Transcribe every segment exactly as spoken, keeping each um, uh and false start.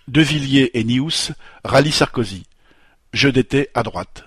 De Villiers et Nious rallient Sarkozy. Jeu d'été à droite.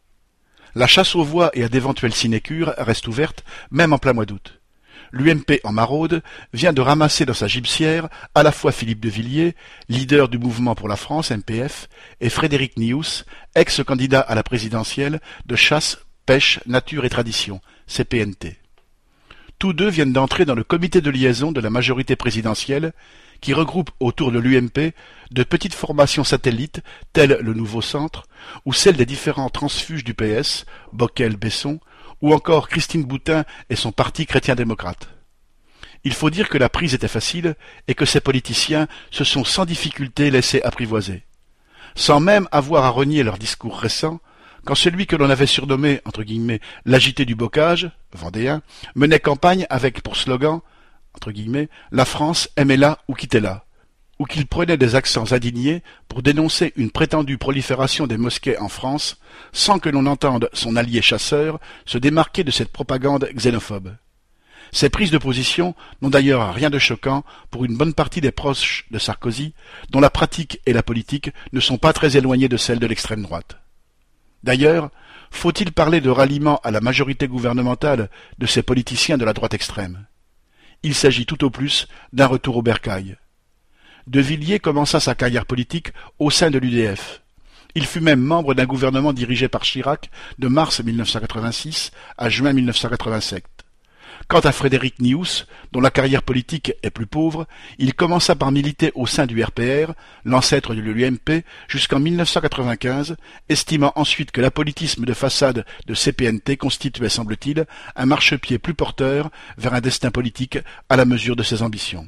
La chasse aux voix et à d'éventuelles sinécures reste ouverte, même en plein mois d'août. L'U M P en maraude vient de ramasser dans sa gibecière à la fois Philippe de Villiers, leader du Mouvement pour la France, M P F, et Frédéric Nious, ex-candidat à la présidentielle de Chasse, Pêche, Nature et Tradition, C P N T. Tous deux viennent d'entrer dans le comité de liaison de la majorité présidentielle, qui regroupe autour de l'U M P de petites formations satellites telles le Nouveau Centre, ou celles des différents transfuges du P S, Bockel, Besson, ou encore Christine Boutin et son parti chrétien-démocrate. Il faut dire que la prise était facile et que ces politiciens se sont sans difficulté laissés apprivoiser. Sans même avoir à renier leur discours récent, quand celui que l'on avait surnommé, entre guillemets, l'agité du bocage, vendéen, menait campagne avec pour slogan, entre guillemets, la France, aimez-la ou quittez-la, ou qu'il prenait des accents indignés pour dénoncer une prétendue prolifération des mosquées en France, sans que l'on entende son allié chasseur se démarquer de cette propagande xénophobe. Ces prises de position n'ont d'ailleurs rien de choquant pour une bonne partie des proches de Sarkozy, dont la pratique et la politique ne sont pas très éloignées de celles de l'extrême droite. D'ailleurs, faut-il parler de ralliement à la majorité gouvernementale de ces politiciens de la droite extrême? Il s'agit tout au plus d'un retour au bercail. De Villiers commença sa carrière politique au sein de l'U D F. Il fut même membre d'un gouvernement dirigé par Chirac de mars mille neuf cent quatre-vingt-six à juin mille neuf cent quatre-vingt-sept. Quant à Frédéric Nious, dont la carrière politique est plus pauvre, il commença par militer au sein du R P R, l'ancêtre de l'U M P, jusqu'en mille neuf cent quatre-vingt-quinze, estimant ensuite que l'apolitisme de façade de C P N T constituait, semble-t-il, un marchepied plus porteur vers un destin politique à la mesure de ses ambitions.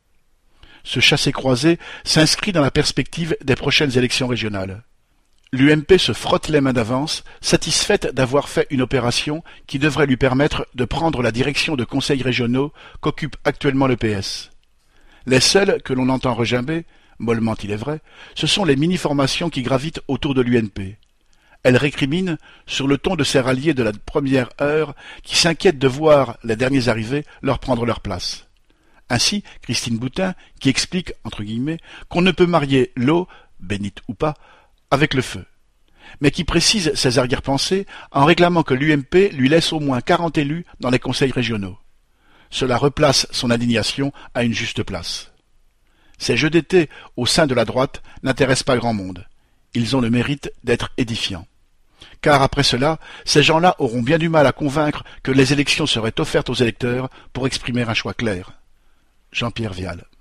Ce chassé-croisé s'inscrit dans la perspective des prochaines élections régionales. L'U M P se frotte les mains d'avance, satisfaite d'avoir fait une opération qui devrait lui permettre de prendre la direction de conseils régionaux qu'occupe actuellement le P S. Les seuls que l'on entend regimber, mollement il est vrai, ce sont les mini-formations qui gravitent autour de l'U M P. Elles récriminent, sur le ton de ces ralliés de la première heure, qui s'inquiètent de voir les derniers arrivés leur prendre leur place. Ainsi, Christine Boutin, qui explique, entre guillemets, qu'on ne peut marier l'eau, bénite ou pas, avec le feu, mais qui précise ses arrière-pensées en réclamant que l'U M P lui laisse au moins quarante élus dans les conseils régionaux. Cela replace son indignation à une juste place. Ces jeux d'été au sein de la droite n'intéressent pas grand monde. Ils ont le mérite d'être édifiants. Car après cela, ces gens-là auront bien du mal à convaincre que les élections seraient offertes aux électeurs pour exprimer un choix clair. Jean-Pierre Vial.